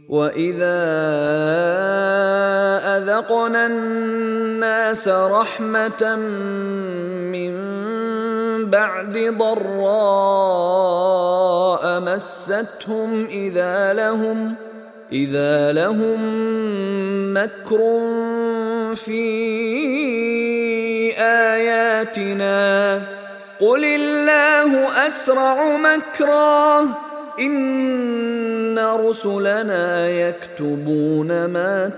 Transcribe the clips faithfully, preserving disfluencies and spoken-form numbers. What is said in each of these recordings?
وَإِذَا أَذَقْنَا النَّاسَ رَحْمَةً مِّن بَعْدِ ضَرَّاءَ مَسَّتْهُمْ إِذَا لَهُمْ إِذَا لَهُم مَّكْرٌ فِي آيَاتِنَا قُلِ اللَّهُ أَسْرَعُ مَكْرًا إِنَّ رُسُلَنَا يَكْتُبُونَ مَا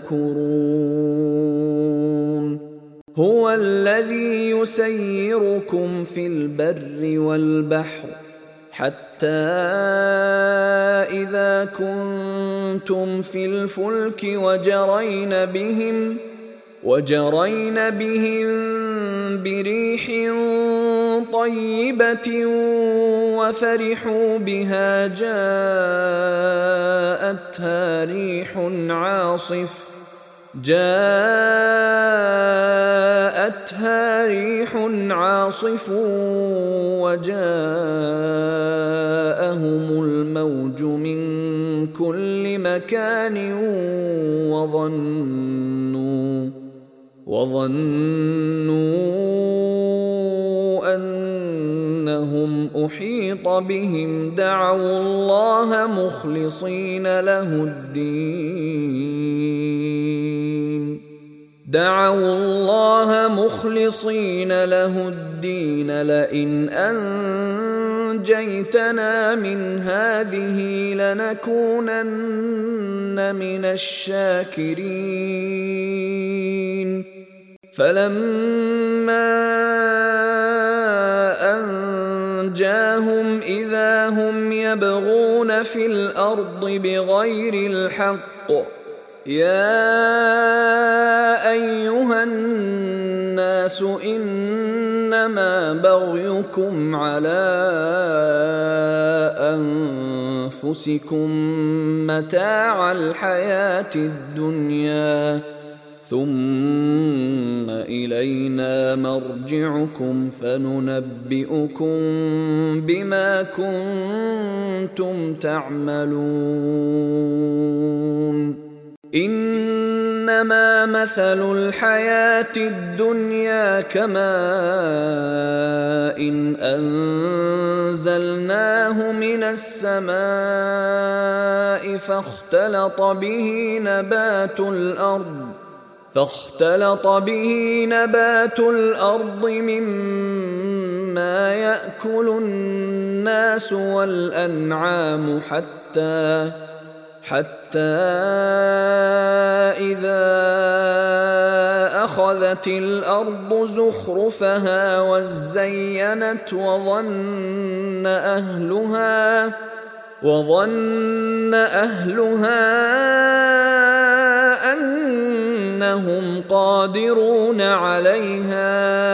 تَمْكُرُونَ هُوَ الَّذِي يُسَيِّرُكُمْ فِي الْبَرِّ وَالْبَحْرِ حَتَّى إِذَا كُنتُمْ فِي الْفُلْكِ وَجَرَيْنَ بِهِمْ وَجَرَيْنَ بِهِمْ بِرِيحٍ طَيِّبَةٍ وَفَرِحُوا بِهَا جَاءَتْهَا رِيحٌ عَاصِفٌ جاءتها ريح عاصف وجاءهم الموج من كل مكان وظنوا وظنوا أنهم أحيط بهم دعوا الله مخلصين له الدين دعوا الله مخلصين له الدين لئن أنجيتنا من هذه لنكونن من الشاكرين فلما أنجاهم إذا هم يبغون في الأرض بغير الحق يا أيها الناس إنما بغيكم على أنفسكم متاع الحياة الدنيا ثم إلينا مرجعكم فننبئكم بما كنتم تعملون إنما مثل الحياة الدنيا كماء إن أنزلناه من السماء فاختلط به نبات الأرض فاختلط به نبات الأرض مما يأكل الناس والأنعام حتى حتى إذا أخذت الأرض زخرفها وزينت وظن أهلها وظن أهلها أنهم قادرون عليها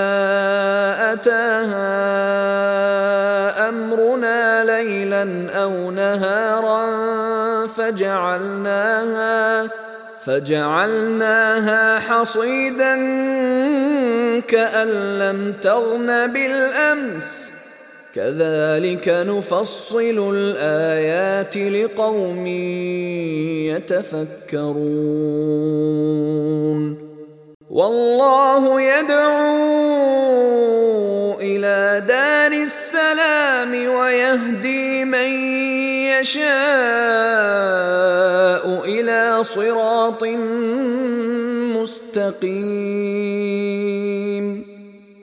أتاها أمرنا ليلا أو نهارا فجعلناها فجعلناها حصيدا كأن لم تغن بالأمس كذلك نفصل الآيات لقوم يتفكرون والله يدعو إلى دار السلام ويهدي من يشاء إلى صراط مستقيم